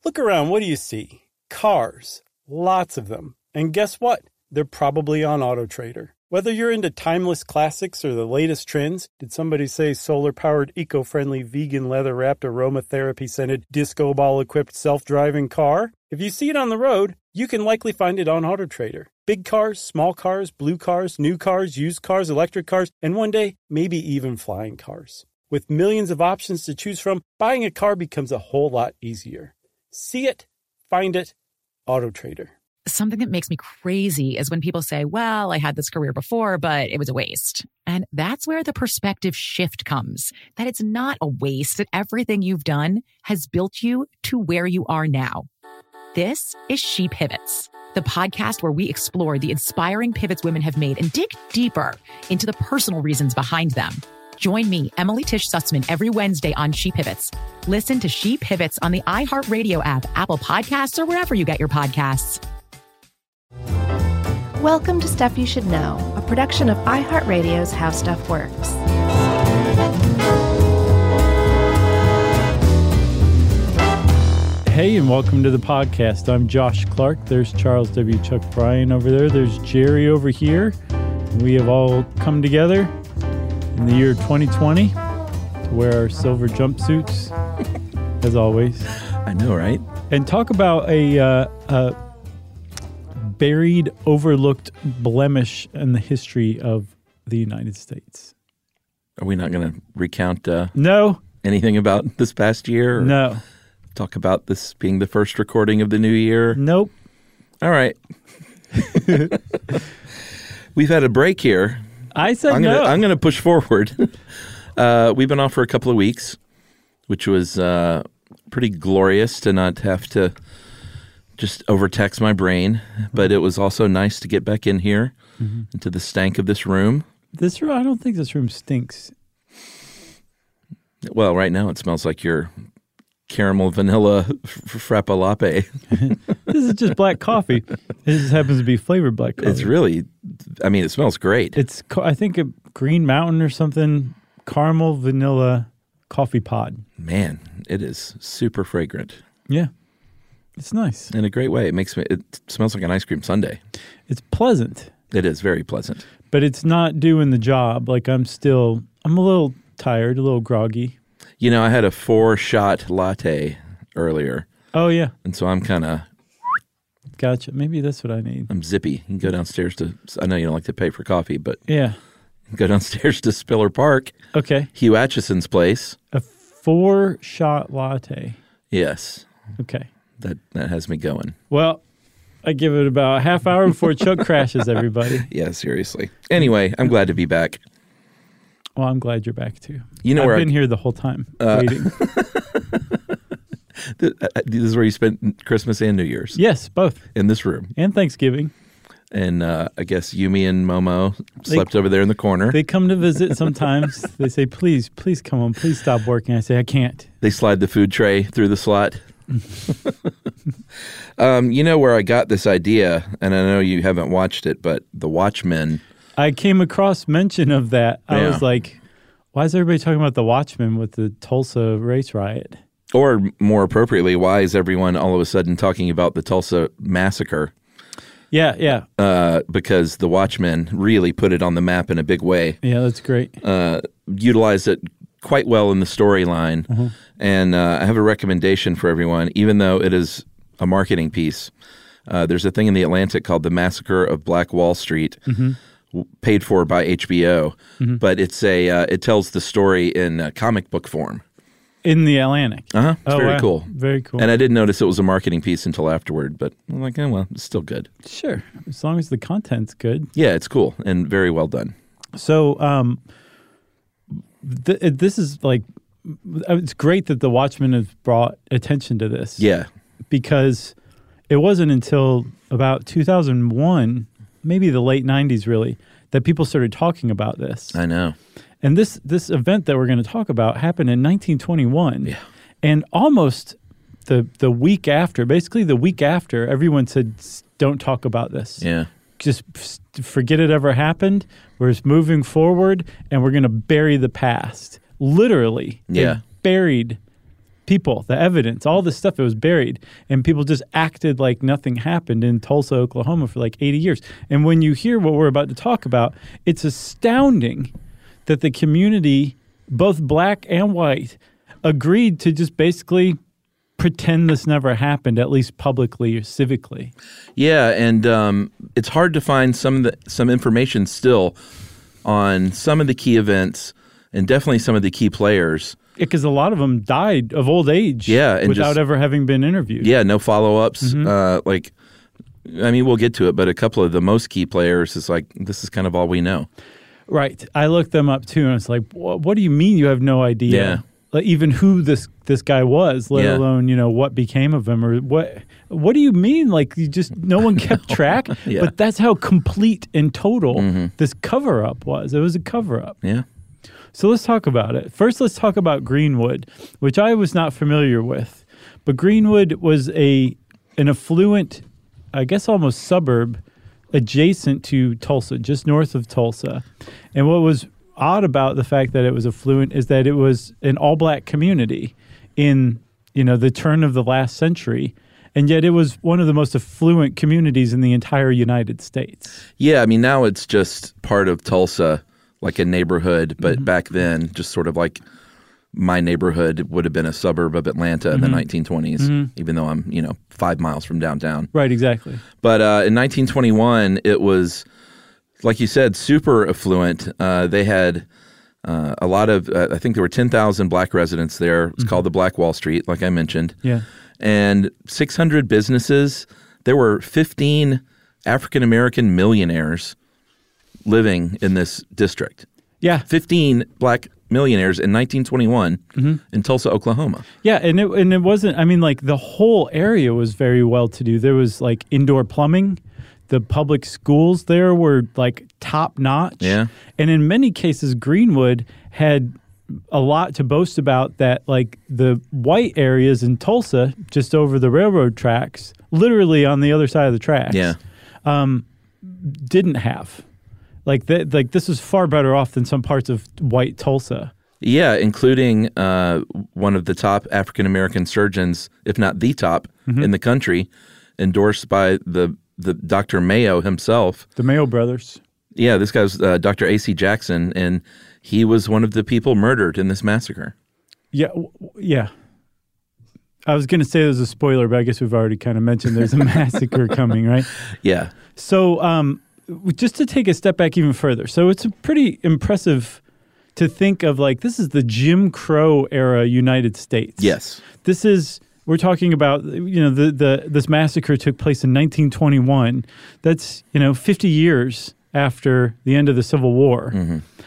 Look around, what do you see? Cars. Lots of them. And guess what? They're probably on AutoTrader. Whether you're into timeless classics or the latest trends, did somebody say solar-powered, eco-friendly, vegan, leather-wrapped, aromatherapy-scented, disco ball-equipped, self-driving car? If you see it on the road, you can likely find it on AutoTrader. Big cars, small cars, blue cars, new cars, used cars, electric cars, and one day, maybe even flying cars. With millions of options to choose from, buying a car becomes a whole lot easier. See it, find it, AutoTrader. Something that makes me crazy is when people say, well, I had this career before, but it was a waste. And that's where the perspective shift comes, that it's not a waste, that everything you've done has built you to where you are now. This is She Pivots, the podcast where we explore the inspiring pivots women have made and dig deeper into the personal reasons behind them. Join me, Emily Tish Sussman, every Wednesday on She Pivots. Listen to She Pivots on the iHeartRadio app, Apple Podcasts, or wherever you get your podcasts. Welcome to Stuff You Should Know, a production of iHeartRadio's How Stuff Works. Hey, and welcome to the podcast. I'm Josh Clark. There's Charles W. Chuck Bryan over there. There's Jerry over here. We have all come together in the year 2020 to wear our silver jumpsuits, as always. I know, right? And talk about a buried, overlooked blemish in the history of the United States. Are we not going to recount No. anything about this past year? Or No. talk about this being the first recording of the new year? Nope. All right. We've had a break here. I said I'm going to push forward. We've been off for a couple of weeks, which was pretty glorious to not have to just overtax my brain. But it was also nice to get back in here into the stank of this room. This room, I don't think this room stinks. Well, right now it smells like your caramel vanilla frappa latte. This is just black coffee. It just happens to be flavored black coffee. It's really, I mean, it smells great. It's, I think, a Green Mountain or something, caramel vanilla coffee pod. Man, it is super fragrant. Yeah. It's nice. In a great way. It smells like an ice cream sundae. It's pleasant. It is very pleasant. But it's not doing the job. Like I'm a little tired, a little groggy. You know, I had a 4-shot latte earlier. Oh, yeah. And so I'm kind of... Gotcha. Maybe that's what I need. I'm zippy. You can go downstairs to... I know you don't like to pay for coffee, but... Yeah. Go downstairs to Spiller Park. Okay. Hugh Atchison's place. A 4-shot latte. Yes. Okay. That has me going. Well, I give it about a half hour before Chuck crashes, everybody. Yeah, seriously. Anyway, I'm glad to be back. Well, I'm glad you're back, too. You know I've where been here the whole time, waiting. This is where you spent Christmas and New Year's. Yes, both. In this room. And Thanksgiving. And I guess Yumi and Momo slept over there in the corner. They come to visit sometimes. They say, please come home. Please stop working. I say, I can't. They slide the food tray through the slot. You know where I got this idea, and I know you haven't watched it, but The Watchmen. I came across mention of that. I was like, why is everybody talking about The Watchmen with the Tulsa race riot? Or more appropriately, why is everyone all of a sudden talking about the Tulsa massacre? Yeah. Because The Watchmen really put it on the map in a big way. Yeah, that's great. Utilized it quite well in the storyline. Mm-hmm. And I have a recommendation for everyone, even though it is a marketing piece. There's a thing in The Atlantic called The Massacre of Black Wall Street, paid for by HBO. Mm-hmm. But it's it tells the story in comic book form. In The Atlantic? Uh-huh. It's very cool. Very cool. And I didn't notice it was a marketing piece until afterward, but I'm like, oh, well, it's still good. Sure. As long as the content's good. Yeah, it's cool and very well done. So this is like, it's great that The Watchmen has brought attention to this. Yeah. Because it wasn't until about 2001, maybe the late 90s really, that people started talking about this. I know. And this event that we're going to talk about happened in 1921. Yeah. And almost the week after, basically the week after, everyone said, don't talk about this. Yeah. Just forget it ever happened. We're just moving forward, and we're going to bury the past. Literally. Yeah. They buried people, the evidence, all this stuff, it was buried. And people just acted like nothing happened in Tulsa, Oklahoma for like 80 years. And when you hear what we're about to talk about, it's astounding that the community, both black and white, agreed to just basically pretend this never happened, at least publicly or civically. Yeah, and it's hard to find some information still on some of the key events and definitely some of the key players. Because a lot of them died of old age and without ever having been interviewed. Yeah, no follow-ups. We'll get to it, but a couple of the most key players is like, this is kind of all we know. Right. I looked them up too, and it's like, what do you mean you have no idea? Yeah. Like, even who this guy was, let alone, what became of him, or what do you mean? Like, no one kept track? Yeah. But that's how complete and total this cover-up was. It was a cover-up. Yeah. So let's talk about it. First, let's talk about Greenwood, which I was not familiar with. But Greenwood was an affluent, I guess almost suburb, adjacent to Tulsa, just north of Tulsa. And what was odd about the fact that it was affluent is that it was an all-black community in, the turn of the last century. And yet it was one of the most affluent communities in the entire United States. Yeah, I mean, now it's just part of Tulsa, like a neighborhood, but back then, just sort of like my neighborhood would have been a suburb of Atlanta in the 1920s, even though I'm, 5 miles from downtown. Right, exactly. But in 1921, it was, like you said, super affluent. They had a lot of, I think there were 10,000 black residents there. It's called the Black Wall Street, like I mentioned. Yeah. And 600 businesses. There were 15 African-American millionaires living in this district. Yeah. 15 black millionaires in 1921 in Tulsa, Oklahoma. Yeah, and it wasn't, the whole area was very well-to-do. There was, indoor plumbing. The public schools there were, top-notch. Yeah. And in many cases, Greenwood had a lot to boast about that, the white areas in Tulsa, just over the railroad tracks, literally on the other side of the tracks, didn't have. This is far better off than some parts of white Tulsa. Yeah, including one of the top African-American surgeons, if not the top in the country, endorsed by the Dr. Mayo himself. The Mayo brothers. Yeah, this guy's Dr. A.C. Jackson, and he was one of the people murdered in this massacre. Yeah. I was going to say there's a spoiler, but I guess we've already kind of mentioned there's a massacre coming, right? Yeah. So just to take a step back even further. So it's pretty impressive to think of this is the Jim Crow era United States. Yes. We're talking about, this massacre took place in 1921. That's, 50 years after the end of the Civil War.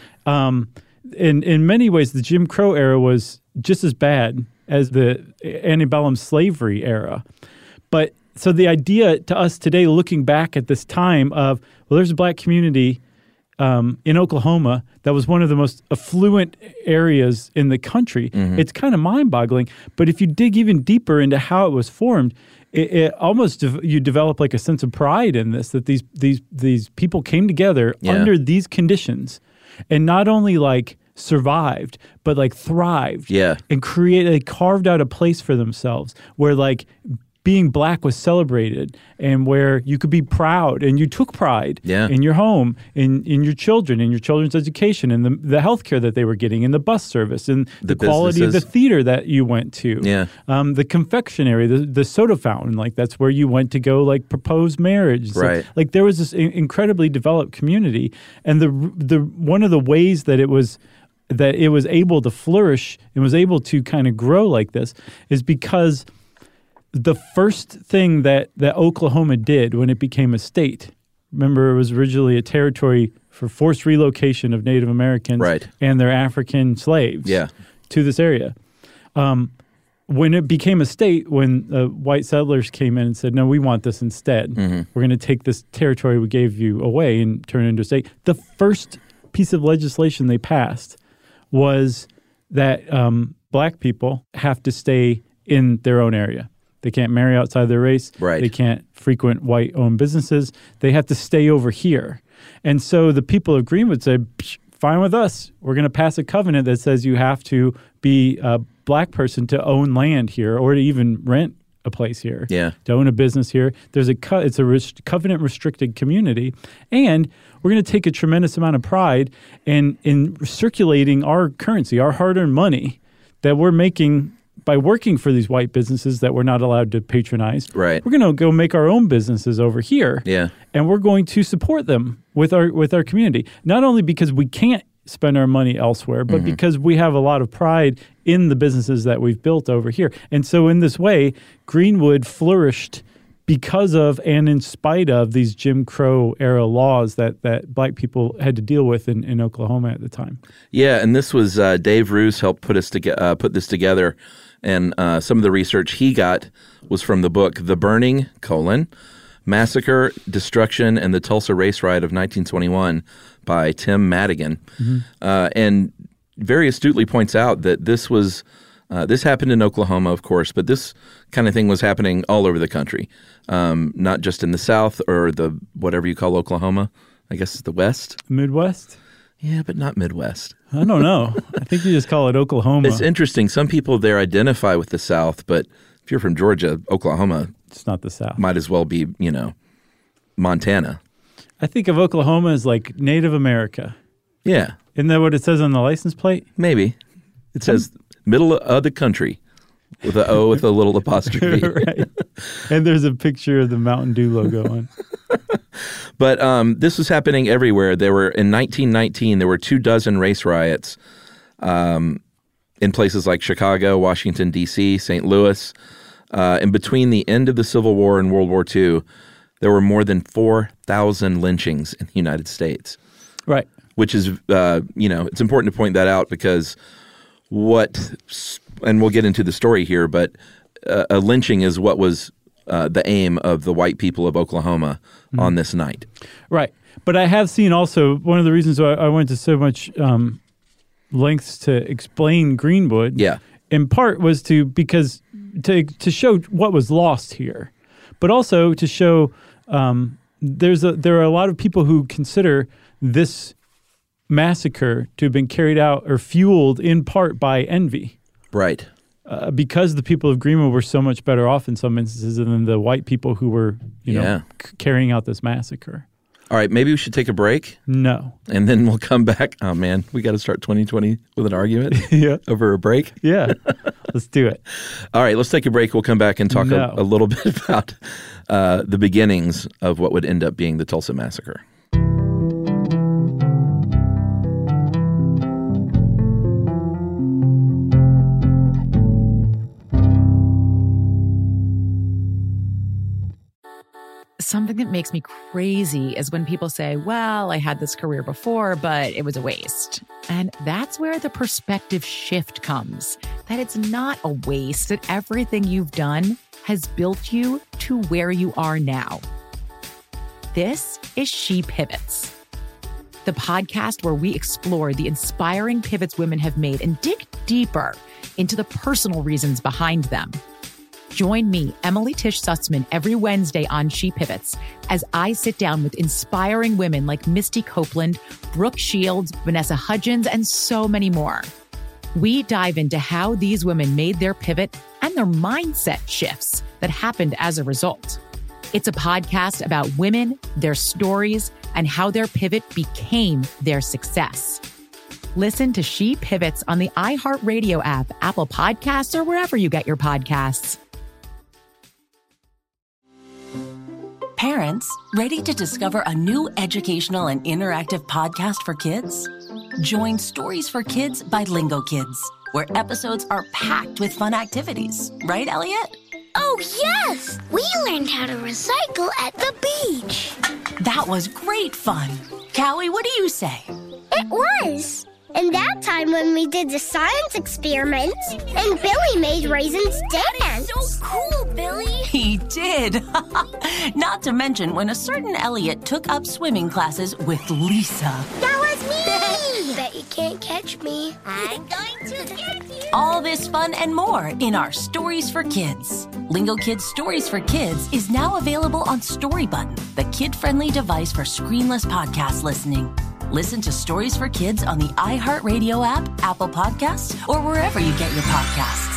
In many ways, the Jim Crow era was just as bad as the antebellum slavery era. But so the idea to us today, looking back at this time of, there's a black community in Oklahoma that was one of the most affluent areas in the country. It's kind of mind-boggling. But if you dig even deeper into how it was formed, it almost you develop a sense of pride in this, that these people came together under these conditions and not only survived, but thrived. Yeah. And carved out a place for themselves where being black was celebrated and where you could be proud, and you took pride in your home, in your children, in your children's education, and the health care that they were getting, and the bus service, and the quality of the theater that you went to. Yeah. The confectionery, the soda fountain, that's where you went to go propose marriage. Right. So, there was this incredibly developed community, and the one of the ways that it was able to flourish and was able to kind of grow like this is because the first thing that Oklahoma did when it became a state, remember, it was originally a territory for forced relocation of Native Americans and their African slaves to this area. When it became a state, when white settlers came in and said, no, we want this instead. We're going to take this territory we gave you away and turn it into a state. The first piece of legislation they passed was that black people have to stay in their own area. They can't marry outside their race. Right. They can't frequent white-owned businesses. They have to stay over here. And so the people of Greenwood said, fine with us. We're going to pass a covenant that says you have to be black person to own land here or to even rent a place here, to own a business here. It's a covenant-restricted community, and we're going to take a tremendous amount of pride in circulating our currency, our hard-earned money that we're making by working for these white businesses that we're not allowed to patronize. Right. We're going to go make our own businesses over here, and we're going to support them with our community. Not only because we can't spend our money elsewhere, but because we have a lot of pride in the businesses that we've built over here. And so in this way, Greenwood flourished because of and in spite of these Jim Crow era laws that black people had to deal with in Oklahoma at the time. Yeah, and this was Dave Roos helped put this together, and some of the research he got was from the book The Burning, Massacre, Destruction, and the Tulsa Race Riot of 1921 by Tim Madigan. And very astutely points out that this happened in Oklahoma, of course, but this kind of thing was happening all over the country, not just in the South or the whatever you call Oklahoma. I guess it's the West. Midwest? Yeah, but not Midwest. I don't know. I think you just call it Oklahoma. It's interesting. Some people there identify with the South, but if you're from Georgia, Oklahoma, it's not the South. Might as well be, Montana. I think of Oklahoma as like Native America. Yeah. Isn't that what it says on the license plate? Maybe. It says middle of the country with an O with a little apostrophe. Right. And there's a picture of the Mountain Dew logo on. But this was happening everywhere. In 1919, there were 24 race riots in places like Chicago, Washington, D.C., St. Louis. And between the end of the Civil War and World War II, there were more than 4,000 lynchings in the United States. Right. Which is, it's important to point that out because and we'll get into the story here, but a lynching is what was the aim of the white people of Oklahoma on this night. Right. But I have seen also, one of the reasons why I went to so much lengths to explain Greenwood, in part was to show what was lost here, but also to show there are a lot of people who consider this massacre to have been carried out or fueled in part by envy. Right. Because the people of Greenwood were so much better off in some instances than the white people who were, carrying out this massacre. All right, maybe we should take a break. No. And then we'll come back. Oh, man, we got to start 2020 with an argument over a break? Yeah, let's do it. All right, let's take a break. We'll come back and talk a little bit about the beginnings of what would end up being the Tulsa Massacre. Something that makes me crazy is when people say, well, I had this career before, but it was a waste. And that's where the perspective shift comes, that it's not a waste, that everything you've done has built you to where you are now. This is She Pivots, the podcast where we explore the inspiring pivots women have made and dig deeper into the personal reasons behind them. Join me, Emily Tish Sussman, every Wednesday on She Pivots as I sit down with inspiring women like Misty Copeland, Brooke Shields, Vanessa Hudgens, and so many more. We dive into how these women made their pivot and their mindset shifts that happened as a result. It's a podcast about women, their stories, and how their pivot became their success. Listen to She Pivots on the iHeartRadio app, Apple Podcasts, or wherever you get your podcasts. Parents, ready to discover a new educational and interactive podcast for kids? Join Stories for Kids by Lingo Kids, where episodes are packed with fun activities. Right, Elliot? Oh, yes! We learned how to recycle at the beach. That was great fun. Callie, what do you say? It was. And that time when we did the science experiments and Billy made raisins dance. So cool, Billy. He did. Not to mention when a certain Elliot took up swimming classes with Lisa. That was me. Bet you can't catch me. I'm going to get you. All this fun and more in our Stories for Kids. Lingo Kids Stories for Kids is now available on Story Button, the kid-friendly device for screenless podcast listening. Listen to Stories for Kids on the iHeartRadio app, Apple Podcasts, or wherever you get your podcasts.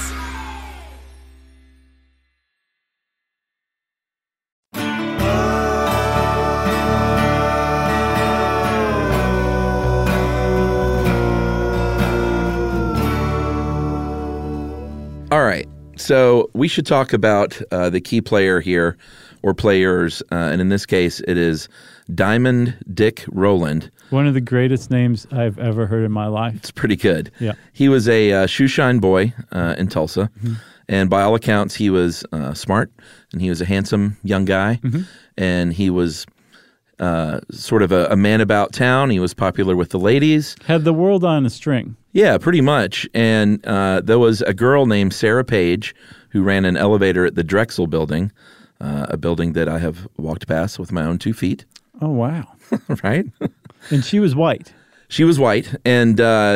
All right, so we should talk about the key player here, or players, and in this case, it is Diamond Dick Rowland. One of the greatest names I've ever heard in my life. It's pretty good. Yeah. He was a shoeshine boy in Tulsa, and by all accounts, he was smart, and he was a handsome young guy, and he was sort of a man about town. He was popular with the ladies. Had the world on a string. Yeah, pretty much. And there was a girl named Sarah Page who ran an elevator at the Drexel building, a building that I have walked past with my own 2 feet. Oh, wow. Right? And she was white. She was white. And,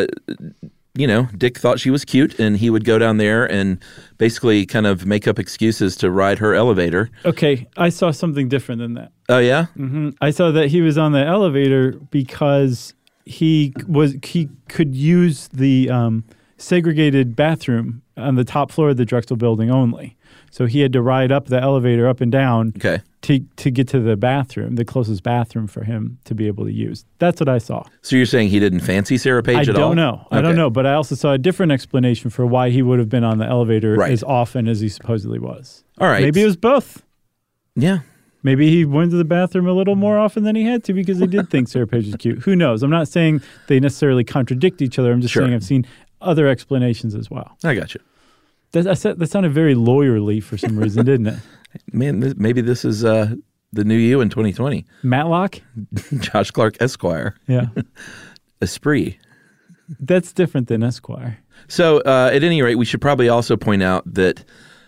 Dick thought she was cute, and he would go down there and basically kind of make up excuses to ride her elevator. Okay, I saw something different than that. Oh, yeah? Mm-hmm. I saw that he was on the elevator because he could use the segregated bathroom on the top floor of the Drexel building only. So he had to ride up the elevator up and down to get to the bathroom, the closest bathroom for him to be able to use. That's what I saw. So you're saying he didn't fancy Sarah Page at all? I don't know, but I also saw a different explanation for why he would have been on the elevator as often as he supposedly was. All right. Maybe it was both. Yeah. Maybe he went to the bathroom a little more often than he had to because he did think Sarah Page was cute. Who knows? I'm not saying they necessarily contradict each other. I'm just saying I've seen other explanations as well. I got you. That sounded very lawyerly for some reason, didn't it? Man, maybe this is the new you in 2020. Matlock? Josh Clark Esquire. Yeah. Esprit. That's different than Esquire. So at any rate, we should probably also point out that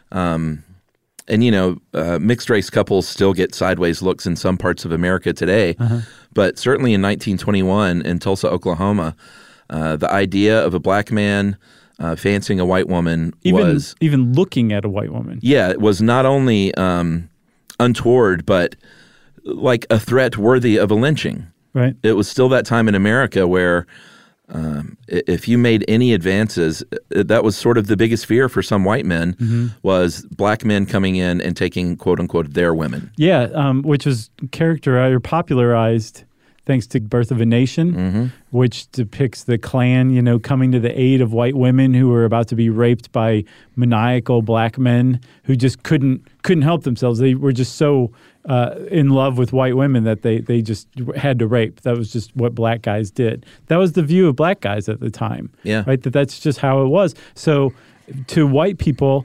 mixed race couples still get sideways looks in some parts of America today. But certainly in 1921 in Tulsa, Oklahoma, the idea of a black man fancying a white woman was... Even looking at a white woman. Yeah, it was not only untoward, but like a threat worthy of a lynching. Right. It was still that time in America where if you made any advances, that was sort of the biggest fear for some white men was black men coming in and taking, quote unquote, their women. Yeah, which was characterized or popularized thanks to Birth of a Nation, which depicts the Klan, coming to the aid of white women who were about to be raped by maniacal black men who just couldn't help themselves. They were just so in love with white women that they just had to rape. That was just what black guys did. That was the view of black guys at the time. Yeah. Right? That's just how it was. So to white people,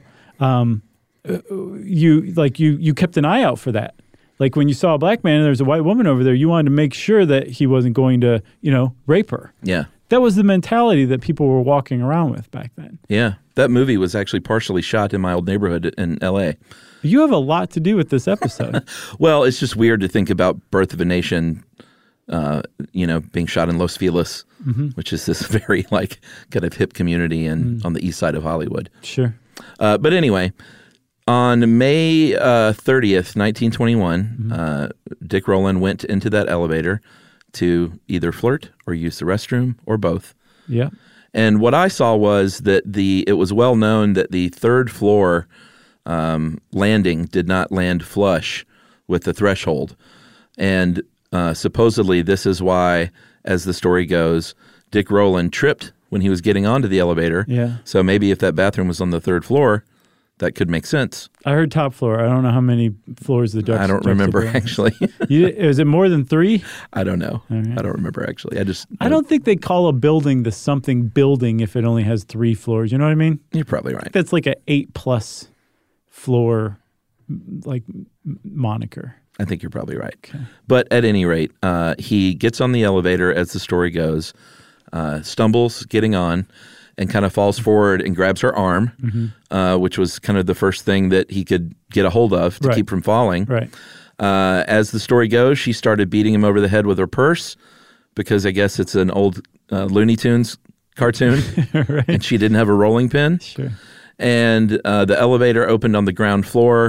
you kept an eye out for that. Like when you saw a black man and there was a white woman over there, you wanted to make sure that he wasn't going to, rape her. Yeah. That was the mentality that people were walking around with back then. Yeah. That movie was actually partially shot in my old neighborhood in L.A. You have a lot to do with this episode. Well, it's just weird to think about Birth of a Nation, being shot in Los Feliz, which is this very kind of hip community on the east side of Hollywood. Sure. But anyway, on May 30th, 1921, Dick Rowland went into that elevator to either flirt or use the restroom or both. Yeah. And what I saw was that it was well known that the third floor landing did not land flush with the threshold. And supposedly this is why, as the story goes, Dick Rowland tripped when he was getting onto the elevator. Yeah. So maybe if that bathroom was on the third floor, that could make sense. I heard top floor. I don't know how many floors the Drexel. I don't remember, actually. Is it more than 3? I don't know. Right. I don't remember, actually. I don't think they call a building the something building if it only has 3 floors. You know what I mean? You're probably right. That's like an 8+ floor moniker. I think you're probably right. Okay. But at any rate, he gets on the elevator, as the story goes, stumbles getting on, and kind of falls forward and grabs her arm, which was kind of the first thing that he could get a hold of to keep from falling. Right. As the story goes, she started beating him over the head with her purse because I guess it's an old Looney Tunes cartoon, right. And she didn't have a rolling pin. Sure. And the elevator opened on the ground floor.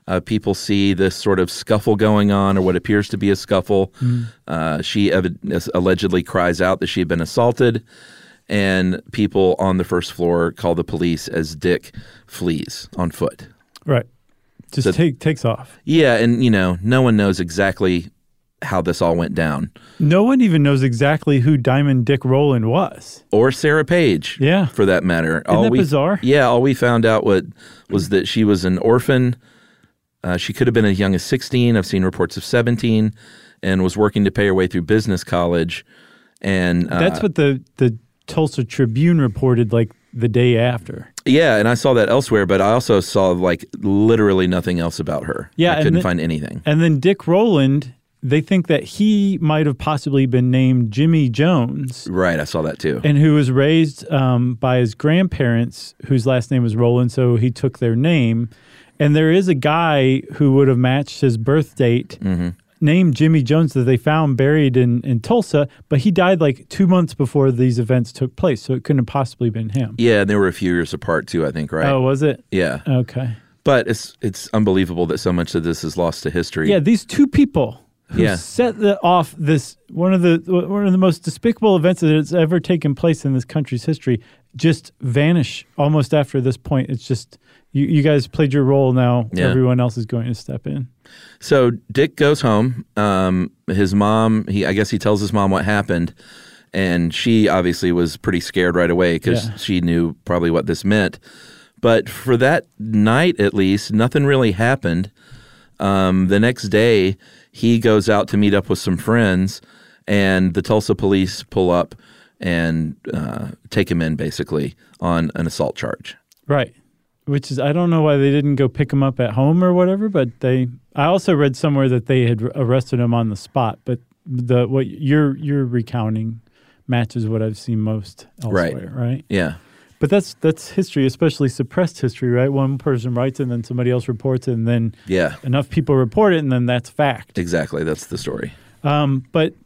People see this sort of scuffle going on, or what appears to be a scuffle. She allegedly cries out that she had been assaulted, and people on the first floor call the police as Dick flees on foot. Right. Just takes off. Yeah, and, no one knows exactly how this all went down. No one even knows exactly who Diamond Dick Rowland was. Or Sarah Page, for that matter. Isn't that bizarre? Yeah, all we found out was that she was an orphan. She could have been as young as 16. I've seen reports of 17, and was working to pay her way through business college. And that's what the Tulsa Tribune reported like the day after. Yeah, and I saw that elsewhere, but I also saw like literally nothing else about her. Yeah, I couldn't find anything. And then Dick Rowland, they think that he might have possibly been named Jimmy Jones. Right, I saw that too. And who was raised by his grandparents, whose last name was Rowland, so he took their name. And there is a guy who would have matched his birth date named Jimmy Jones that they found buried in Tulsa, but he died like 2 months before these events took place, so it couldn't have possibly been him. Yeah, and they were a few years apart too, I think, right? Oh, was it? Yeah. Okay. But it's unbelievable that so much of this is lost to history. Yeah, these two people who set off this one of the most despicable events that has ever taken place in this country's history just vanish almost after this point. It's just you guys played your role. Now everyone else is going to step in. So Dick goes home. His mom, I guess he tells his mom what happened, and she obviously was pretty scared right away because she knew probably what this meant. But for that night, at least, nothing really happened. The next day, he goes out to meet up with some friends, and the Tulsa police pull up and take him in, basically, on an assault charge. Right. Which is, I don't know why they didn't go pick him up at home or whatever, but I also read somewhere that they had arrested him on the spot, but what you're recounting matches what I've seen most elsewhere, right? Yeah. But that's history, especially suppressed history, right? One person writes it, and then somebody else reports it, and then enough people report it, and then that's fact. Exactly. That's the story. But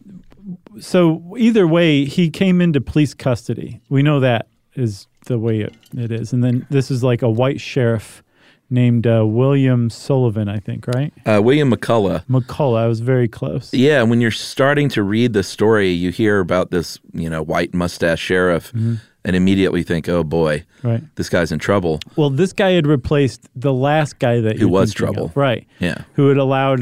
so either way, he came into police custody. We know that is the way it is. And then this is like a white sheriff named William Sullivan, I think, right? William McCullough. McCullough. I was very close. Yeah, when you're starting to read the story, you hear about this, white mustache sheriff and immediately think, oh boy, this guy's in trouble. Well, this guy had replaced the last guy that who was trouble. Of, right. Yeah. Who had allowed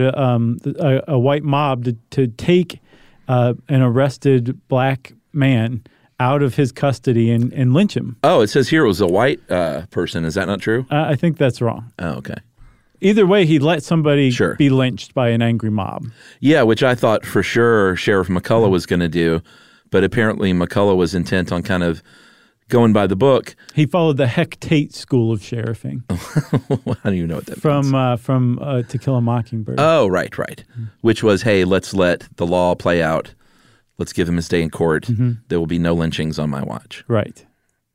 a white mob to take an arrested black man out of his custody and lynch him. Oh, it says here it was a white person. Is that not true? I think that's wrong. Oh, okay. Either way, he let somebody be lynched by an angry mob. Yeah, which I thought for sure Sheriff McCullough was going to do, but apparently McCullough was intent on kind of going by the book. He followed the Heck Tate school of sheriffing. How do you know what that means? From To Kill a Mockingbird. Oh, right. Which was, hey, let's let the law play out. Let's give him his day in court. There will be no lynchings on my watch. Right.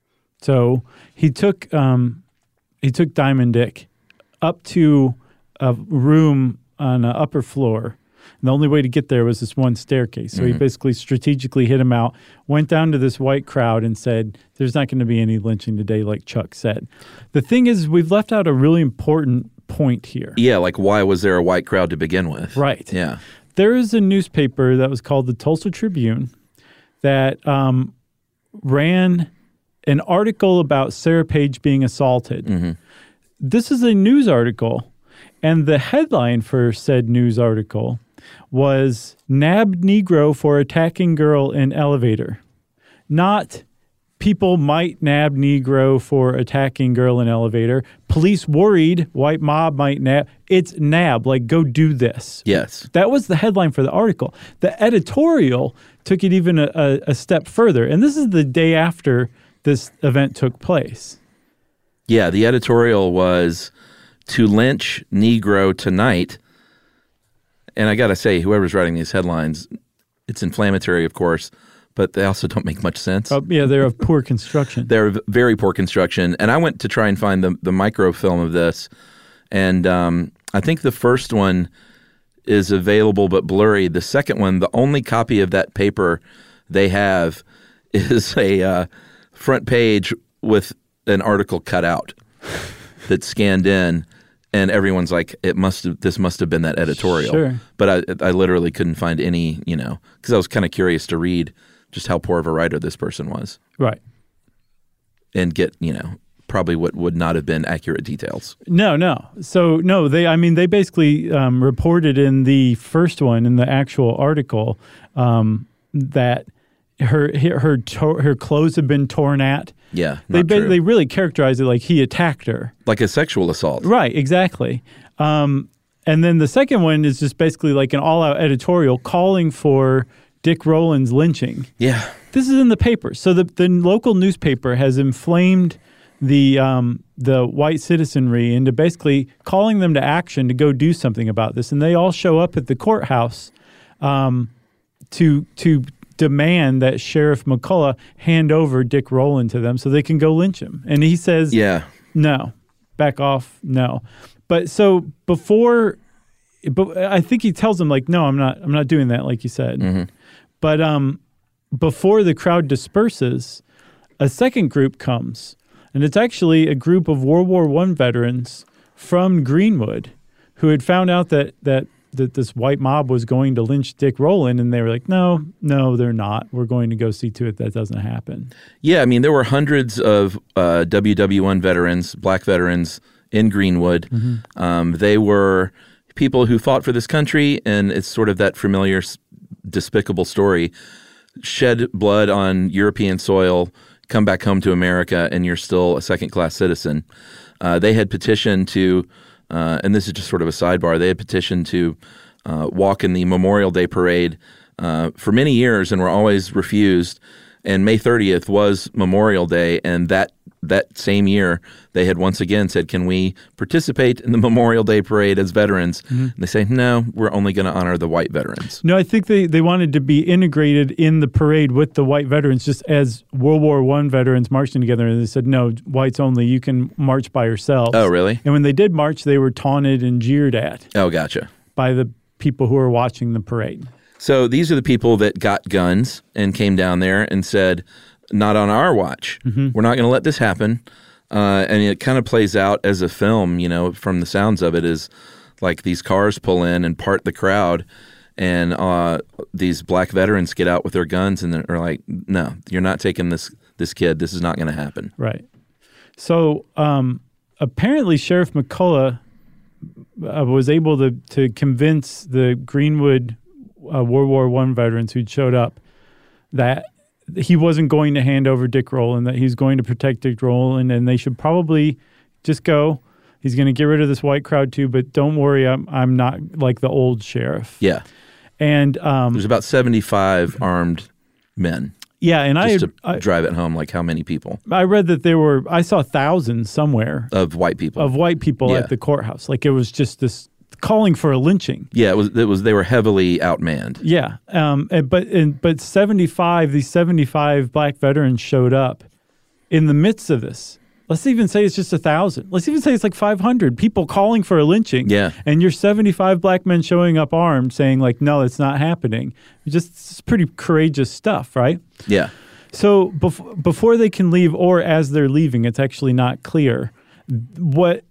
So he took Diamond Dick up to a room on an upper floor. And the only way to get there was this one staircase. So he basically strategically hid him out, went down to this white crowd and said, there's not going to be any lynching today, like Chuck said. The thing is, we've left out a really important point here. Yeah, like why was there a white crowd to begin with? Right. Yeah. There is a newspaper that was called the Tulsa Tribune that ran an article about Sarah Page being assaulted. This is a news article, and the headline for said news article was "Nabbed Negro for Attacking Girl in Elevator." Not people might nab Negro for attacking girl in elevator. Police worried white mob might nab. It's nab, like go do this. Yes. That was the headline for the article. The editorial took it even a step further. And this is the day after this event took place. Yeah, the editorial was "To lynch Negro tonight." And I got to say, whoever's writing these headlines, it's inflammatory, of course, but they also don't make much sense. Yeah, they're of poor construction. They're of very poor construction. And I went to try and find the microfilm of this, and I think the first one is available but blurry. The second one, the only copy of that paper they have is a front page with an article cut out that's scanned in. And everyone's like, this must have been that editorial. Sure. But I literally couldn't find any, because I was kind of curious to read just how poor of a writer this person was. Right. And get, probably what would not have been accurate details. No. So, no, they basically reported in the first one, in the actual article, that her clothes had been torn at. Yeah, they really characterized it like he attacked her. Like a sexual assault. Right, exactly. And then the second one is just basically like an all-out editorial calling for Dick Rowland's lynching. Yeah. This is in the paper. So the local newspaper has inflamed the white citizenry into basically calling them to action to go do something about this. And they all show up at the courthouse to demand that Sheriff McCullough hand over Dick Rowland to them so they can go lynch him. And he says, no, back off, no. But so but I think he tells them like, no, I'm not doing that, like you said. Mm-hmm. But before the crowd disperses, a second group comes, and it's actually a group of World War I veterans from Greenwood who had found out that this white mob was going to lynch Dick Rowland, and they were like, no, they're not. We're going to go see to it that doesn't happen. Yeah, I mean, there were hundreds of WW1 veterans, black veterans in Greenwood. Mm-hmm. They were people who fought for this country, and it's sort of that familiar, despicable story. Shed blood on European soil, come back home to America, and you're still a second-class citizen. They had petitioned to... and this is just sort of a sidebar, they had petitioned to walk in the Memorial Day parade for many years and were always refused. And May 30th was Memorial Day, and that same year they had once again said, can we participate in the Memorial Day parade as veterans? Mm-hmm. And they say, no, we're only going to honor the white veterans. No, I think they wanted to be integrated in the parade with the white veterans just as World War I veterans marching together. And they said, no, whites only, you can march by yourselves. Oh, really? And when they did march, they were taunted and jeered at. Oh, gotcha. By the people who were watching the parade. So these are the people that got guns and came down there and said, not on our watch. Mm-hmm. We're not going to let this happen. And it kind of plays out as a film, from the sounds of it, is like these cars pull in and part the crowd, and these black veterans get out with their guns and they're like, no, you're not taking this kid. This is not going to happen. Right. So apparently Sheriff McCullough was able to convince the Greenwood World War I veterans who'd showed up that he wasn't going to hand over Dick Rowland, that he's going to protect Dick Rowland, and they should probably just go. He's going to get rid of this white crowd too, but don't worry, I'm not like the old sheriff. Yeah. And there's about 75 armed men. Yeah, and I drive it home, like how many people? I read that I saw thousands somewhere. Of white people. At the courthouse. Like it was just this calling for a lynching. Yeah, it was they were heavily outmanned. Yeah. But 75 black veterans showed up in the midst of this. Let's even say it's just 1,000. Let's even say it's like 500 people calling for a lynching. Yeah. And you're 75 black men showing up armed saying like, no, it's not happening. It's pretty courageous stuff, right? Yeah. So before they can leave or as they're leaving, it's actually not clear what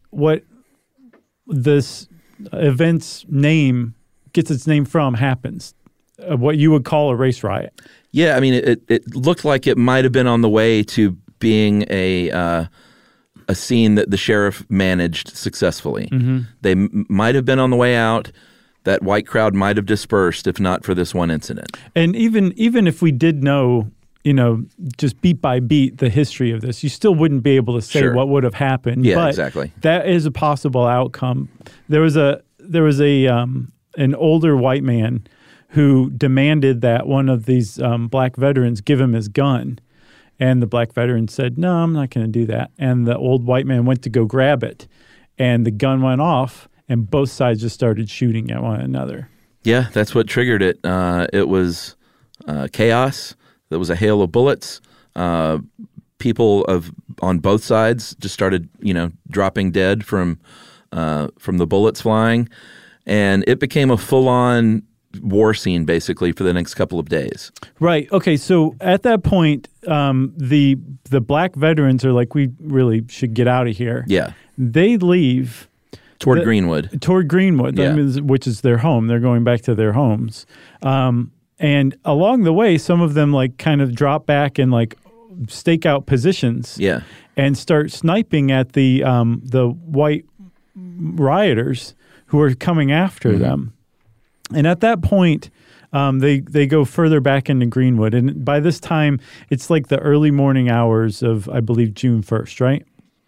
this event's name gets its name from happens. What you would call a race riot. Yeah, I mean, it looked like it might have been on the way to being a scene that the sheriff managed successfully. Mm-hmm. They might have been on the way out. That white crowd might have dispersed if not for this one incident. And even if we did know, just beat by beat the history of this, you still wouldn't be able to say what would have happened. Yeah, but exactly. That is a possible outcome. There was an older white man who demanded that one of these black veterans give him his gun. And the black veteran said, no, I'm not going to do that. And the old white man went to go grab it. And the gun went off, and both sides just started shooting at one another. Yeah, that's what triggered it. It was chaos. There was a hail of bullets. People on both sides just started, dropping dead from the bullets flying. And it became a full-on war scene basically for the next couple of days. Right. Okay. So at that point, the black veterans are like, we really should get out of here. Yeah. They leave. Toward Greenwood. Toward Greenwood, Yeah. which is their home. They're going back to their homes. And along the way, some of them like kind of drop back and like stake out positions. Yeah. And start sniping at the white rioters who are coming after them. And at that point, they go further back into Greenwood. And by this time, it's like the early morning hours of, I believe, June 1st, right?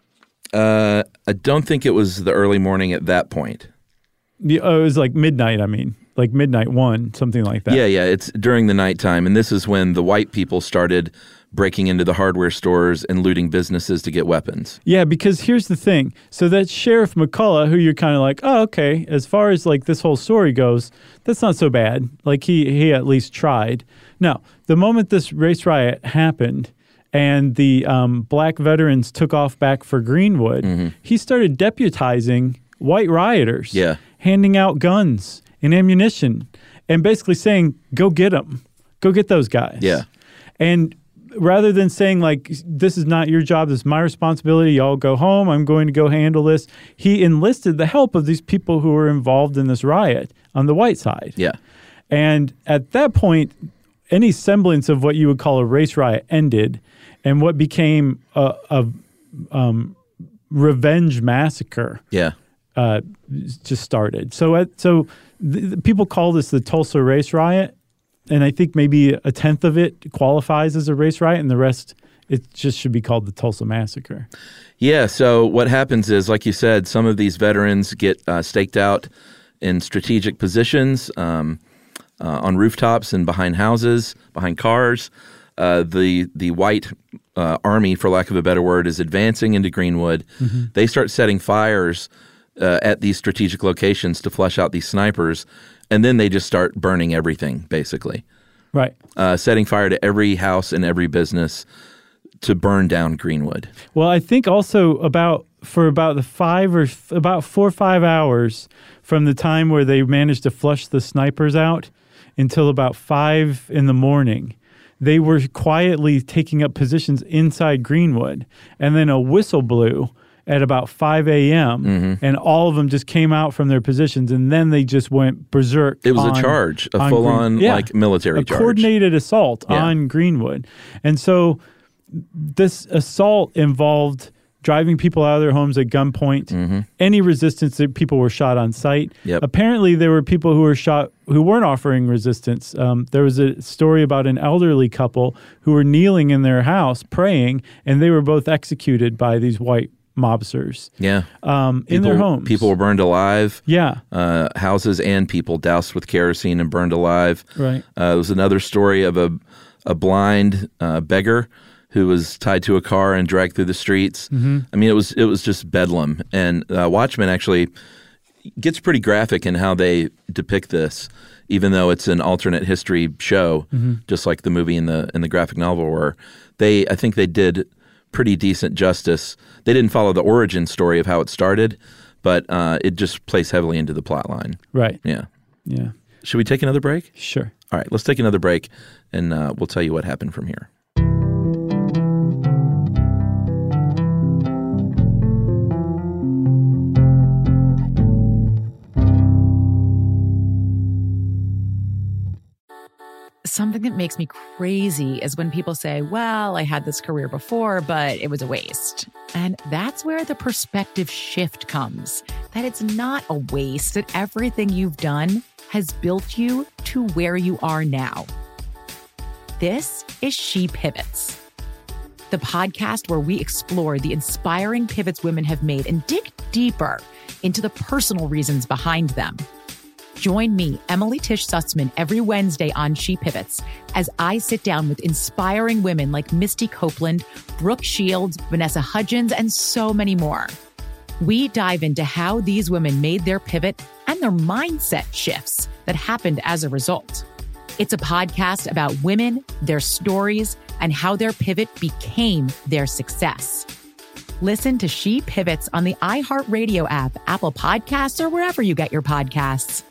I don't think it was the early morning at that point. It was like midnight, like midnight 1, something like that. Yeah, it's during the nighttime, and this is when the white people started breaking into the hardware stores and looting businesses to get weapons. Yeah, because here's the thing. So that Sheriff McCullough, who you're kind of like, oh, okay, as far as like this whole story goes, that's not so bad. Like he at least tried. Now, the moment this race riot happened and the black veterans took off back for Greenwood, he started deputizing white rioters, handing out guns and ammunition, and basically saying, go get them. Go get those guys. Yeah. And rather than saying, like, this is not your job, this is my responsibility, y'all go home, I'm going to go handle this, he enlisted the help of these people who were involved in this riot on the white side. Yeah. And at that point, any semblance of what you would call a race riot ended, and what became a revenge massacre just started. So people call this the Tulsa race riot, and I think maybe a tenth of it qualifies as a race riot, and the rest, it just should be called the Tulsa Massacre. Yeah, so what happens is, like you said, some of these veterans get staked out in strategic positions on rooftops and behind houses, behind cars. The white army, for lack of a better word, is advancing into Greenwood. They start setting fires at these strategic locations to flush out these snipers, and then they just start burning everything, basically. Right. Setting fire to every house and every business to burn down Greenwood. Well, I think also about 4 or 5 hours from the time where they managed to flush the snipers out until about 5 in the morning, they were quietly taking up positions inside Greenwood. And then a whistle blew at about 5 a.m., and all of them just came out from their positions, and then they just went berserk. It was a charge, a full-on like military charge. A coordinated assault on Greenwood. And so this assault involved driving people out of their homes at gunpoint, any resistance that people were shot on sight. Apparently, there were people who were shot who weren't offering resistance. There was a story about an elderly couple who were kneeling in their house praying, and they were both executed by these white mobsters. In their homes. People were burned alive. Yeah. Houses and people doused with kerosene and burned alive. Right. There was another story of a blind beggar who was tied to a car and dragged through the streets. I mean, it was just bedlam. And Watchmen actually gets pretty graphic in how they depict this, even though it's an alternate history show, just like the movie and the graphic novel were. I think they did pretty decent justice. They didn't follow the origin story of how it started, but it just plays heavily into the plot line. Right. Yeah. Yeah. Should we take another break? Sure. All right, let's take another break, and we'll tell you what happened from here. Something that makes me crazy is when people say, well, I had this career before, but it was a waste. And that's where the perspective shift comes, that it's not a waste, that everything you've done has built you to where you are now. This is She Pivots, the podcast where we explore the inspiring pivots women have made and dig deeper into the personal reasons behind them. Join me, Emily Tish Sussman, every Wednesday on She Pivots as I sit down with inspiring women like Misty Copeland, Brooke Shields, Vanessa Hudgens, and so many more. We dive into how these women made their pivot and their mindset shifts that happened as a result. It's a podcast about women, their stories, and how their pivot became their success. Listen to She Pivots on the iHeartRadio app, Apple Podcasts, or wherever you get your podcasts.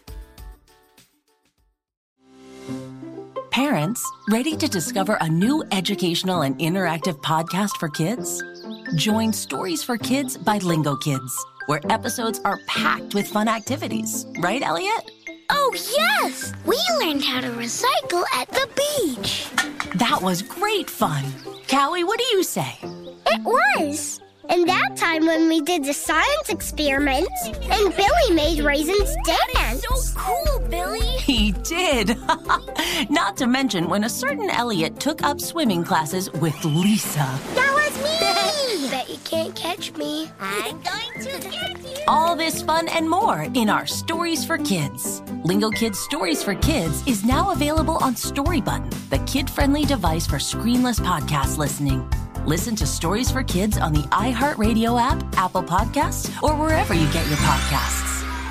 Parents, ready to discover a new educational and interactive podcast for kids? Join Stories for Kids by Lingo Kids, where episodes are packed with fun activities. Right, Elliot? Oh, yes! We learned how to recycle at the beach. That was great fun. Callie, what do you say? It was. And that time when we did the science experiments and Billy made raisins dance. So cool, Billy. He did. Not to mention when a certain Elliot took up swimming classes with Lisa. That was me. Bet you can't catch me. I'm going to get you. All this fun and more in our Stories for Kids. Lingo Kids Stories for Kids is now available on Story Button, the kid-friendly device for screenless podcast listening. Listen to Stories for Kids on the iHeartRadio app, Apple Podcasts, or wherever you get your podcasts.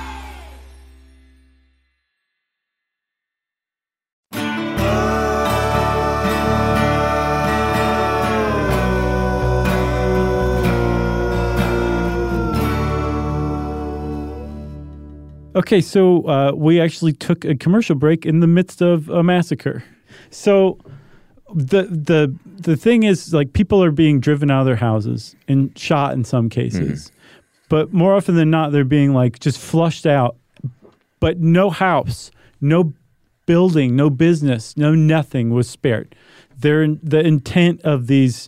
Okay, so we actually took a commercial break in the midst of a massacre. So the thing is, like, people are being driven out of their houses and shot in some cases. But more often than not, they're being, like, just flushed out. But no house, no building, no business, no nothing was spared. The intent of these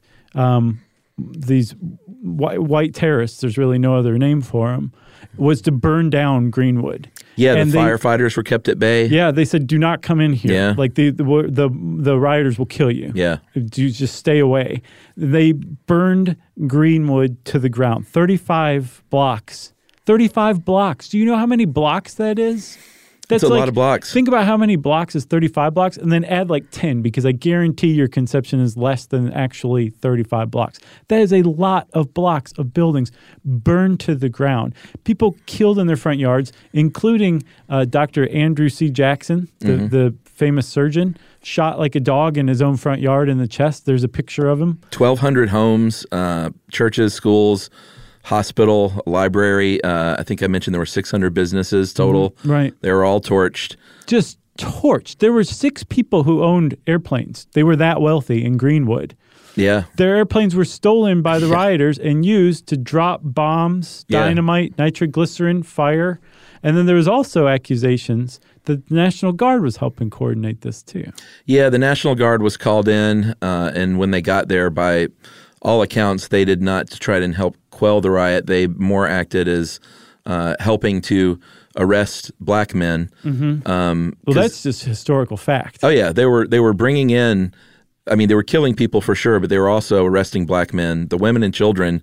white terrorists, there's really no other name for them, was to burn down Greenwood. Yeah, and the firefighters were kept at bay. Yeah, they said, "Do not come in here. Yeah. Like the rioters will kill you. Yeah, do just stay away." They burned Greenwood to the ground. 35 blocks. 35 blocks. Do you know how many blocks that is? That's a lot of blocks. Think about how many blocks is 35 blocks, and then add like 10, because I guarantee your conception is less than actually 35 blocks. That is a lot of blocks of buildings burned to the ground. People killed in their front yards, including Dr. Andrew C. Jackson, the famous surgeon, shot like a dog in his own front yard in the chest. There's a picture of him. 1,200 homes, churches, schools, hospital, library. I think I mentioned there were 600 businesses total. Right. They were all torched. Just torched. There were 6 people who owned airplanes. They were that wealthy in Greenwood. Yeah. Their airplanes were stolen by the rioters and used to drop bombs, dynamite, nitroglycerin, fire. And then there was also accusations that the National Guard was helping coordinate this too. Yeah, the National Guard was called in, and when they got there, by all accounts, they did not try to help quell the riot. They more acted as helping to arrest black men. Well, that's just historical fact. Oh yeah, they were bringing in. I mean, they were killing people for sure, but they were also arresting black men. The women and children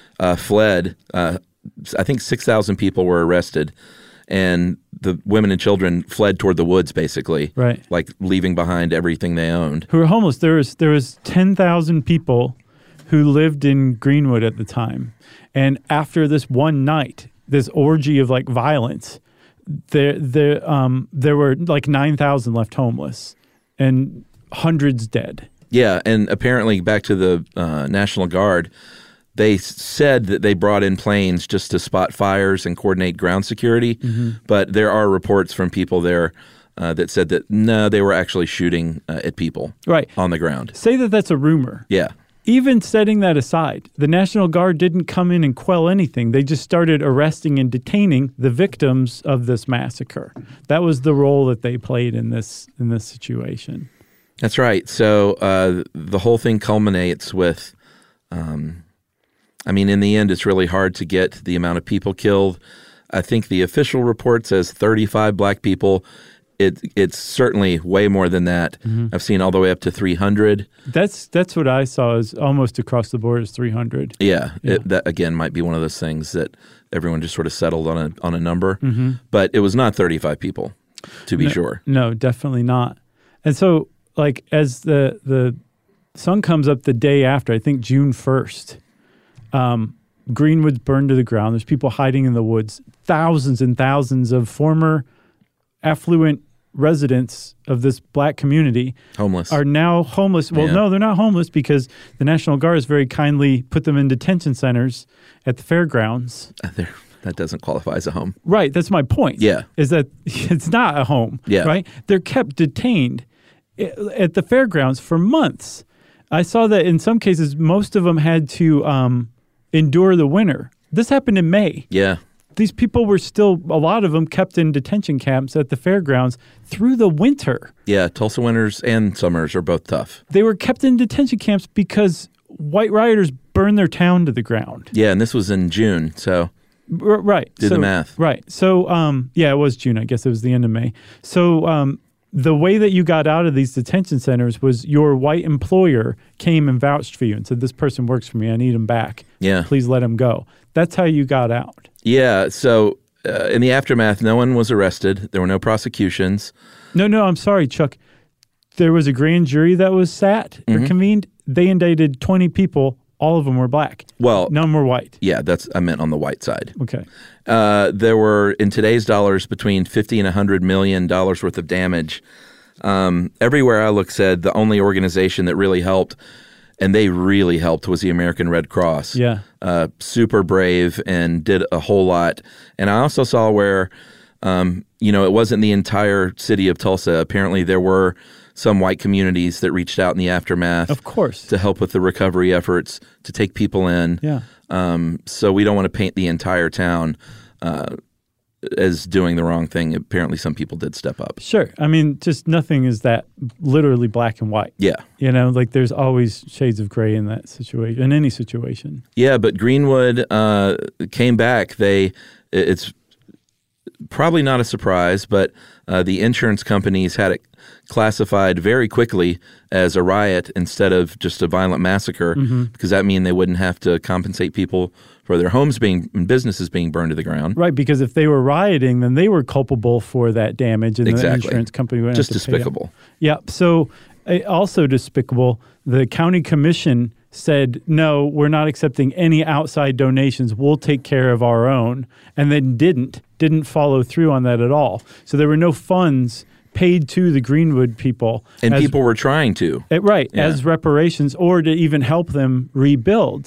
fled. I think 6,000 people were arrested, and the women and children fled toward the woods, basically, right? Like leaving behind everything they owned. Who were homeless. There was 10,000 people who lived in Greenwood at the time. And after this one night, this orgy of like violence, there were like 9,000 left homeless and hundreds dead. Yeah, and apparently back to the National Guard, they said that they brought in planes just to spot fires and coordinate ground security. But there are reports from people there that said that no, they were actually shooting at people on the ground. Say that that's a rumor. Yeah. Even setting that aside, the National Guard didn't come in and quell anything. They just started arresting and detaining the victims of this massacre. That was the role that they played in this situation. That's right. So the whole thing culminates with, I mean, in the end, it's really hard to get the amount of people killed. I think the official report says 35 black people. It's certainly way more than that. I've seen all the way up to 300. That's what I saw is almost across the board is 300. Yeah. That again might be one of those things that everyone just sort of settled on a number. But it was not 35 people, to be sure. No, definitely not. And so, like, as the sun comes up the day after, I think June 1st, Greenwood's burned to the ground. There's people hiding in the woods. Thousands and thousands of former affluent residents of this black community are now homeless. Well, no, they're not homeless because the National Guard has very kindly put them in detention centers at the fairgrounds. That doesn't qualify as a home. Right. That's my point. Yeah. Is that it's not a home. Yeah. Right? They're kept detained at the fairgrounds for months. I saw that in some cases, most of them had to endure the winter This happened in May. Yeah. These people were still, a lot of them kept in detention camps at the fairgrounds through the winter. Yeah, Tulsa winters and summers are both tough. They were kept in detention camps because white rioters burned their town to the ground. Yeah, and this was in June, so... Right. Do the math. Right. So, it was June. I guess it was the end of May. So, the way that you got out of these detention centers was your white employer came and vouched for you and said, this person works for me. I need him back. Yeah. Please let him go. That's how you got out. Yeah. So, in the aftermath, no one was arrested. There were no prosecutions. No, I'm sorry, Chuck. There was a grand jury that was sat or convened. They indicted 20 people. All of them were black. Well, none were white. Yeah, I meant on the white side. Okay. There were, in today's dollars, between $50 and $100 million worth of damage. Everywhere I looked said the only organization that really helped, and they really helped, was the American Red Cross. Yeah. Super brave and did a whole lot. And I also saw where, it wasn't the entire city of Tulsa. Apparently there were some white communities that reached out in the aftermath. Of course. To help with the recovery efforts, to take people in. Yeah. So we don't want to paint the entire town as doing the wrong thing. Apparently some people did step up. Sure. I mean, just nothing is that literally black and white. Yeah. There's always shades of gray in that situation, in any situation. Yeah, but Greenwood came back. It's probably not a surprise, but the insurance companies had it classified very quickly as a riot instead of just a violent massacre, because that means they wouldn't have to compensate people for their homes and businesses being burned to the ground. Right, because if they were rioting, then they were culpable for that damage, and exactly. The insurance company wouldn't just have to pay despicable. Yeah, so also despicable, the county commission said, no, we're not accepting any outside donations. We'll take care of our own, and then didn't follow through on that at all. So there were no funds paid to the Greenwood people. And people were trying to. As reparations or to even help them rebuild.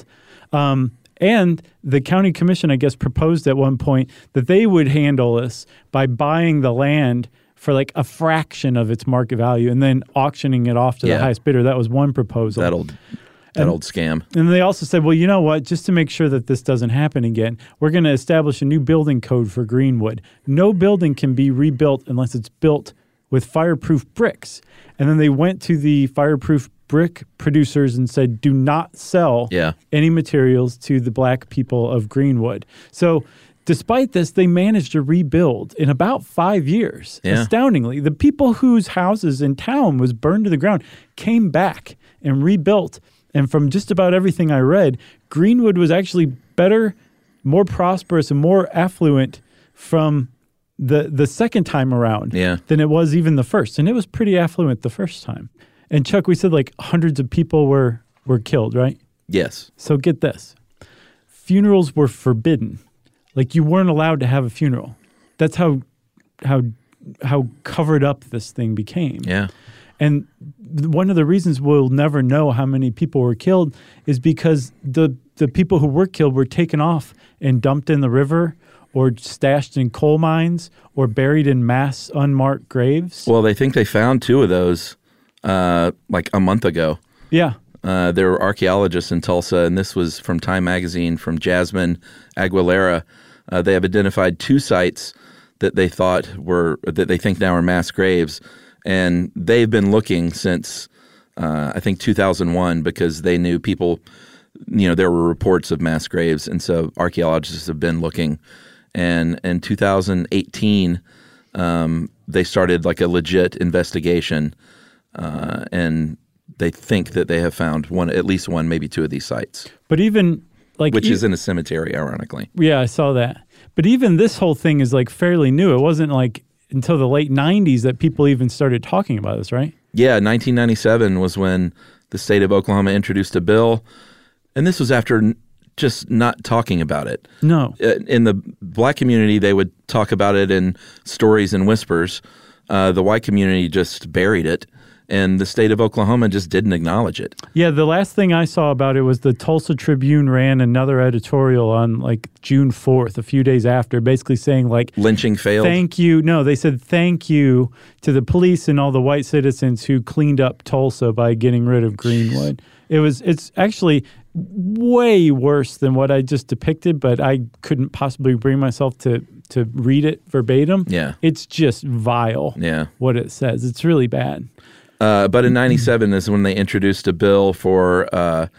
And the county commission, I guess, proposed at one point that they would handle this by buying the land for like a fraction of its market value and then auctioning it off to the highest bidder. That was one proposal. That old scam. And they also said, well, you know what? Just to make sure that this doesn't happen again, we're going to establish a new building code for Greenwood. No building can be rebuilt unless it's built with fireproof bricks. And then they went to the fireproof brick producers and said, do not sell any materials to the black people of Greenwood. So despite this, they managed to rebuild in about 5 years. Yeah. Astoundingly, the people whose houses in town was burned to the ground came back and rebuilt. And from just about everything I read, Greenwood was actually better, more prosperous, and more affluent from the second time around than it was even the first. And it was pretty affluent the first time. And Chuck, we said like hundreds of people were killed, right? Yes. So get this. Funerals were forbidden. Like you weren't allowed to have a funeral. That's how covered up this thing became. Yeah. And one of the reasons we'll never know how many people were killed is because the people who were killed were taken off and dumped in the river or stashed in coal mines or buried in mass unmarked graves. Well, they think they found 2 of those like a month ago. Yeah. There were archaeologists in Tulsa, and this was from Time Magazine, from Jasmine Aguilera. They have identified 2 sites that they think now are mass graves. And they've been looking since, I think, 2001 because they knew people, there were reports of mass graves. And so archaeologists have been looking. And in 2018, they started like a legit investigation. And they think that they have found at least one, maybe 2 of these sites. But even which is in a cemetery, ironically. Yeah, I saw that. But even this whole thing is like fairly new. It wasn't like until the late 90s that people even started talking about this, right? Yeah, 1997 was when the state of Oklahoma introduced a bill, and this was after just not talking about it. No. In the black community, they would talk about it in stories and whispers. The white community just buried it, and the state of Oklahoma just didn't acknowledge it. Yeah, the last thing I saw about it was the Tulsa Tribune ran another editorial on like June 4th, a few days after, basically saying like lynching failed. Thank you. No, they said thank you to the police and all the white citizens who cleaned up Tulsa by getting rid of Greenwood. It's actually way worse than what I just depicted, but I couldn't possibly bring myself to read it verbatim. Yeah. It's just vile what it says. It's really bad. But in 97 is when they introduced a bill for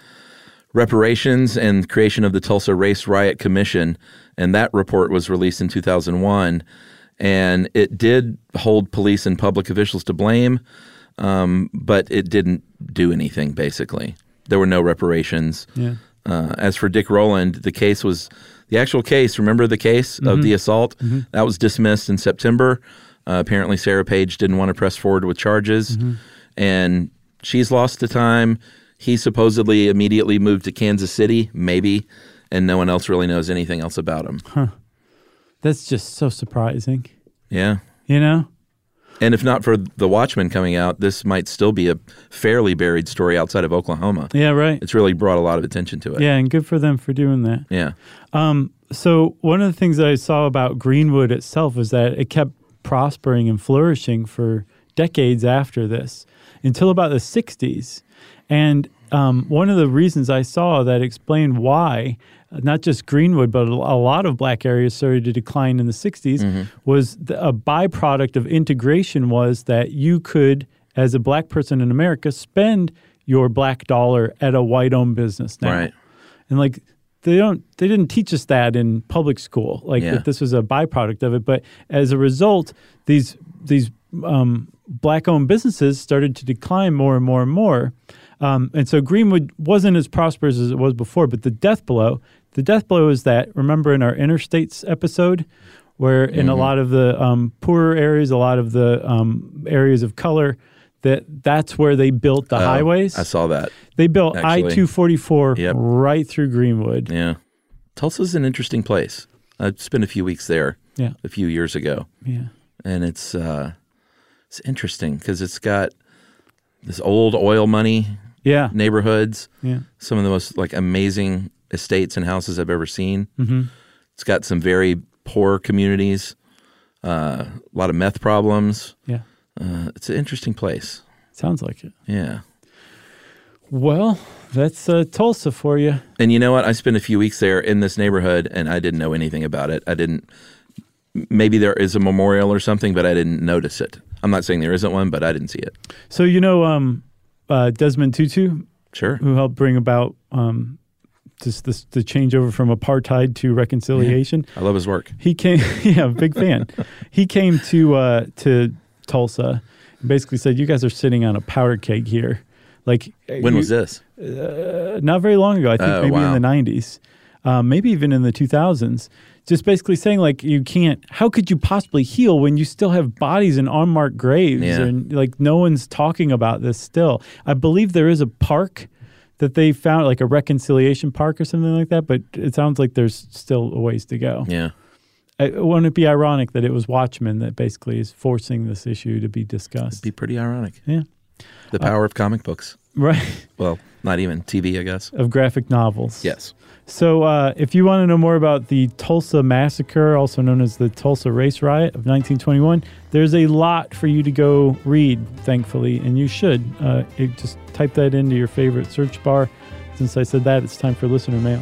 reparations and creation of the Tulsa Race Riot Commission, and that report was released in 2001. And it did hold police and public officials to blame, but it didn't do anything, basically. There were no reparations. Yeah. As for Dick Rowland, the actual case, remember the case of the assault? That was dismissed in September. Apparently Sarah Page didn't want to press forward with charges, and she's lost to time. He supposedly immediately moved to Kansas City, maybe, and no one else really knows anything else about him. Huh. That's just so surprising. Yeah. You know? And if not for The Watchmen coming out, this might still be a fairly buried story outside of Oklahoma. Yeah, right. It's really brought a lot of attention to it. Yeah, and good for them for doing that. Yeah. So one of the things that I saw about Greenwood itself is that it kept prospering and flourishing for decades after this, until about the 60s. And one of the reasons I saw that explained why not just Greenwood, but a lot of black areas started to decline in the 60s, was a byproduct of integration was that you could, as a black person in America, spend your black dollar at a white-owned business now. Right. And like they didn't teach us that in public school, that this was a byproduct of it. But as a result, these black-owned businesses started to decline more and more and more. And so Greenwood wasn't as prosperous as it was before, but the death blow is that, remember in our interstates episode, where in a lot of the poorer areas, a lot of the areas of color, that's where they built the highways. I saw that. They built I-244 right through Greenwood. Yeah. Tulsa's an interesting place. I spent a few weeks there a few years ago. Yeah. And it's interesting because it's got this old oil money neighborhoods. Yeah. Some of the most amazing estates and houses I've ever seen. Mm-hmm. It's got some very poor communities, a lot of meth problems. Yeah. It's an interesting place. Sounds like it. Yeah. Well, that's Tulsa for you. And you know what? I spent a few weeks there in this neighborhood, and I didn't know anything about it. Maybe there is a memorial or something, but I didn't notice it. I'm not saying there isn't one, but I didn't see it. So Desmond Tutu? Sure. Who helped bring about just the changeover from apartheid to reconciliation. I love his work. He came, big fan. He came to Tulsa and basically said, "You guys are sitting on a powder keg here." When was this? Not very long ago. I think maybe in the 90s, maybe even in the 2000s. Just basically saying, you can't. How could you possibly heal when you still have bodies in unmarked graves and no one's talking about this still? I believe there is a park that they found, a reconciliation park or something like that, but it sounds like there's still a ways to go. Yeah. Wouldn't it be ironic that it was Watchmen that basically is forcing this issue to be discussed? It'd be pretty ironic. Yeah. The power of comic books. Right. Well, not even TV, I guess. Of graphic novels. Yes. So if you want to know more about the Tulsa Massacre, also known as the Tulsa Race Riot of 1921, there's a lot for you to go read, thankfully, and you should. Just type that into your favorite search bar. Since I said that, it's time for listener mail.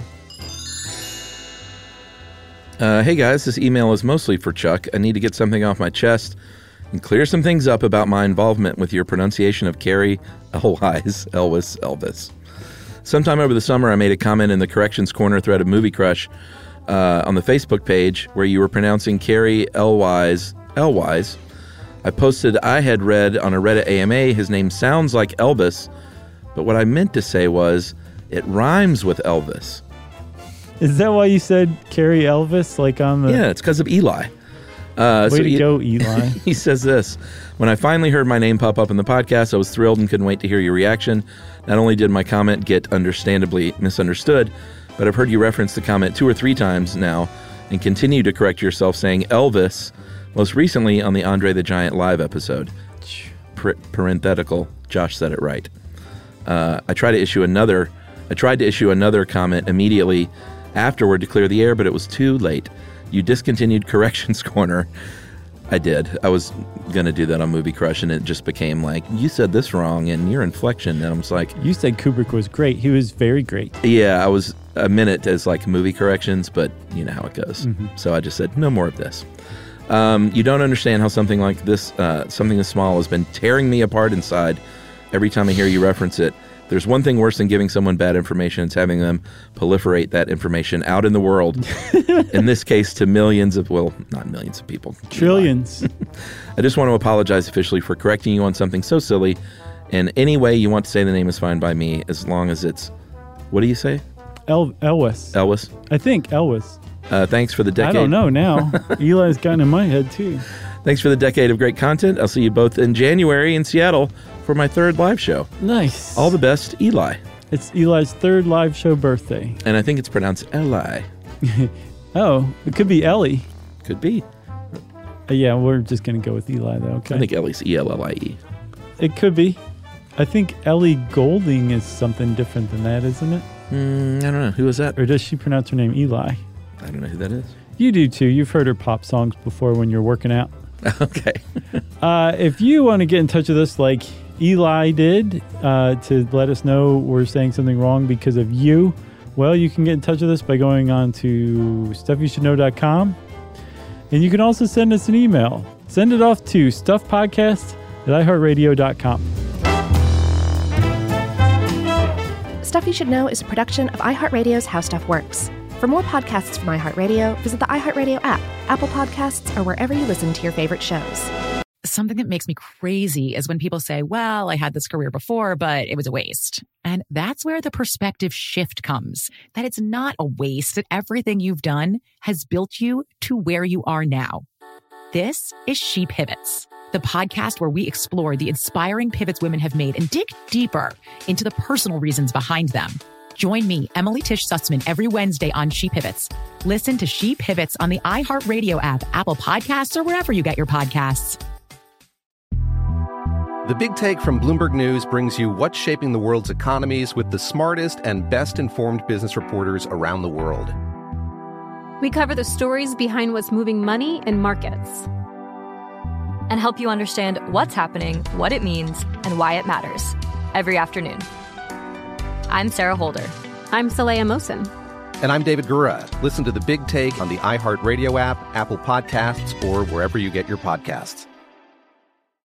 Hey guys, this email is mostly for Chuck. I need to get something off my chest and clear some things up about my involvement with your pronunciation of Cary Elwes. Sometime over the summer, I made a comment in the Corrections Corner thread of Movie Crush on the Facebook page where you were pronouncing Cary Elwes. I posted I had read on a Reddit AMA his name sounds like Elvis, but what I meant to say was it rhymes with Elvis. Is that why you said Cary Elvis? On the... Yeah, it's because of Eli. Way to go, Eli. He says this: when I finally heard my name pop up in the podcast, I was thrilled and couldn't wait to hear your reaction. Not only did my comment get understandably misunderstood, but I've heard you reference the comment 2 or 3 times now and continue to correct yourself saying Elvis, most recently on the Andre the Giant live episode. Parenthetical, Josh said it right. I tried to issue another comment immediately afterward to clear the air, but it was too late. You discontinued Corrections Corner. I did. I was going to do that on Movie Crush, and it just became like, you said this wrong, and your inflection. And I was like... You said Kubrick was great. He was very great. Yeah, I was a minute as like movie corrections, but you know how it goes. So I just said, no more of this. You don't understand how something like this, something as small, has been tearing me apart inside every time I hear you reference it. There's one thing worse than giving someone bad information. It's having them proliferate that information out in the world. In this case, to millions of, well, not millions of people. Trillions. I just want to apologize officially for correcting you on something so silly. And any way you want to say the name is fine by me, as long as it's, what do you say? Elwes. Elwes? I think Elwes. Thanks for the decade. I don't know now. Eli's gotten in my head, too. Thanks for the decade of great content. I'll see you both in January in Seattle for my 3rd live show. Nice. All the best, Eli. It's Eli's 3rd live show birthday. And I think it's pronounced Eli. Oh, it could be Ellie. Could be. Yeah, we're just going to go with Eli, though. Okay. I think Ellie's E-L-L-I-E. It could be. I think Ellie Goulding is something different than that, isn't it? I don't know. Who is that? Or does she pronounce her name Eli? I don't know who that is. You do, too. You've heard her pop songs before when you're working out. Okay. If you want to get in touch with us like Eli did to let us know we're saying something wrong because of you, well, you can get in touch with us by going on to stuffyoushouldknow.com. And you can also send us an email. Send it off to stuffpodcast@iheartradio.com. Stuff You Should Know is a production of iHeartRadio's How Stuff Works. For more podcasts from iHeartRadio, visit the iHeartRadio app, Apple Podcasts, or wherever you listen to your favorite shows. Something that makes me crazy is when people say, well, I had this career before, but it was a waste. And that's where the perspective shift comes, that it's not a waste, that everything you've done has built you to where you are now. This is She Pivots, the podcast where we explore the inspiring pivots women have made and dig deeper into the personal reasons behind them. Join me, Emily Tish Sussman, every Wednesday on She Pivots. Listen to She Pivots on the iHeartRadio app, Apple Podcasts, or wherever you get your podcasts. The Big Take from Bloomberg News brings you what's shaping the world's economies with the smartest and best-informed business reporters around the world. We cover the stories behind what's moving money and markets, and help you understand what's happening, what it means, and why it matters every afternoon. I'm Sarah Holder. I'm Saleha Mohsin. And I'm David Gura. Listen to The Big Take on the iHeartRadio app, Apple Podcasts, or wherever you get your podcasts.